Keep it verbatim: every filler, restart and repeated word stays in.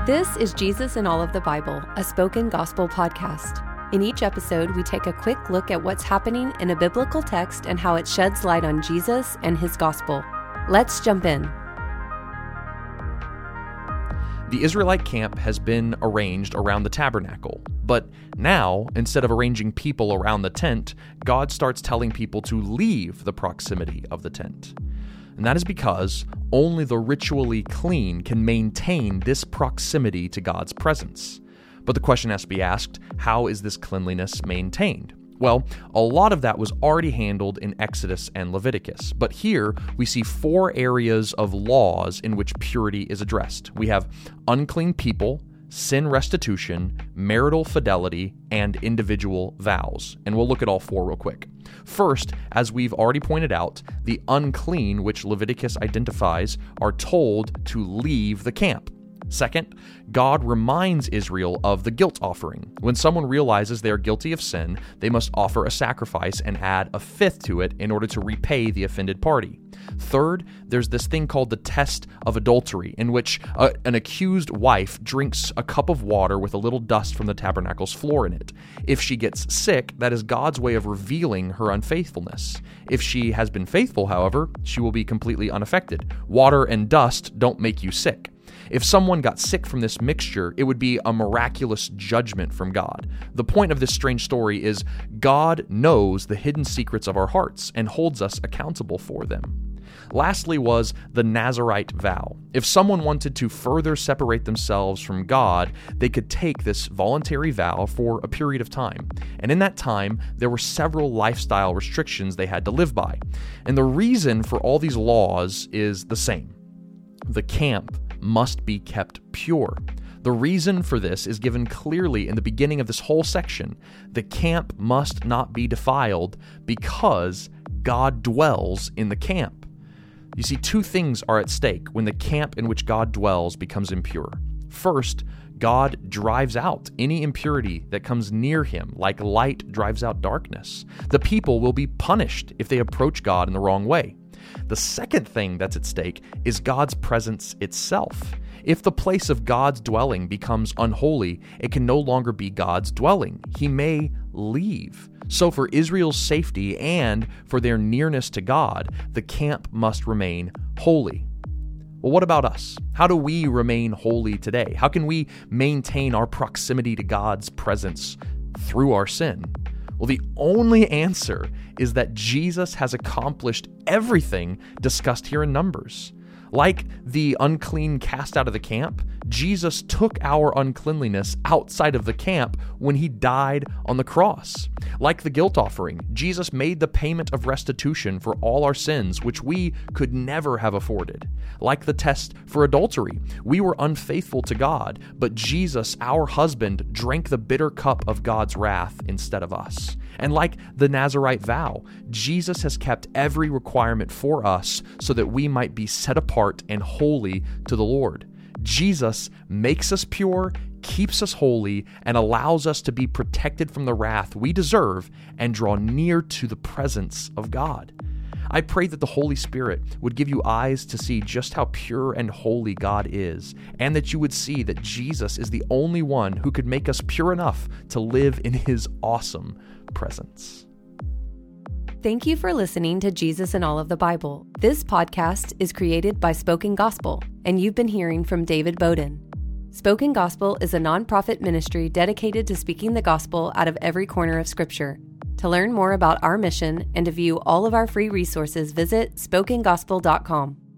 This is Jesus in All of the Bible, a spoken gospel podcast. In each episode, we take a quick look at what's happening in a biblical text and how it sheds light on Jesus and his gospel. Let's jump in. The Israelite camp has been arranged around the tabernacle, but now, instead of arranging people around the tent, God starts telling people to leave the proximity of the tent. And that is because only the ritually clean can maintain this proximity to God's presence. But the question has to be asked, how is this cleanliness maintained? Well, a lot of that was already handled in Exodus and Leviticus, but here we see four areas of laws in which purity is addressed. We have unclean people, sin restitution, marital fidelity, and individual vows. And we'll look at all four real quick. First, as we've already pointed out, the unclean, which Leviticus identifies, are told to leave the camp. Second, God reminds Israel of the guilt offering. When someone realizes they are guilty of sin, they must offer a sacrifice and add a fifth to it in order to repay the offended party. Third, there's this thing called the test of adultery, in which uh, an accused wife drinks a cup of water with a little dust from the tabernacle's floor in it. If she gets sick, that is God's way of revealing her unfaithfulness. If she has been faithful, however, she will be completely unaffected. Water and dust don't make you sick. If someone got sick from this mixture, it would be a miraculous judgment from God. The point of this strange story is God knows the hidden secrets of our hearts and holds us accountable for them. Lastly was the Nazirite vow. If someone wanted to further separate themselves from God, they could take this voluntary vow for a period of time. And in that time, there were several lifestyle restrictions they had to live by. And the reason for all these laws is the same. The camp must be kept pure. The reason for this is given clearly in the beginning of this whole section. The camp must not be defiled because God dwells in the camp. You see, two things are at stake when the camp in which God dwells becomes impure. First, God drives out any impurity that comes near him, like light drives out darkness. The people will be punished if they approach God in the wrong way. The second thing that's at stake is God's presence itself. If the place of God's dwelling becomes unholy, it can no longer be God's dwelling. He may leave. So for Israel's safety and for their nearness to God, the camp must remain holy. Well, what about us? How do we remain holy today? How can we maintain our proximity to God's presence through our sin? Well, the only answer is that Jesus has accomplished everything discussed here in Numbers. Like the unclean cast out of the camp, Jesus took our uncleanliness outside of the camp when he died on the cross. Like the guilt offering, Jesus made the payment of restitution for all our sins, which we could never have afforded. Like the test for adultery, we were unfaithful to God, but Jesus, our husband, drank the bitter cup of God's wrath instead of us. And like the Nazirite vow, Jesus has kept every requirement for us so that we might be set apart and holy to the Lord. Jesus makes us pure, keeps us holy, and allows us to be protected from the wrath we deserve and draw near to the presence of God. I pray that the Holy Spirit would give you eyes to see just how pure and holy God is, and that you would see that Jesus is the only one who could make us pure enough to live in his awesome presence. Thank you for listening to Jesus in All of the Bible. This podcast is created by Spoken Gospel, and you've been hearing from David Bowden. Spoken Gospel is a nonprofit ministry dedicated to speaking the gospel out of every corner of Scripture. To learn more about our mission and to view all of our free resources, visit spoken gospel dot com.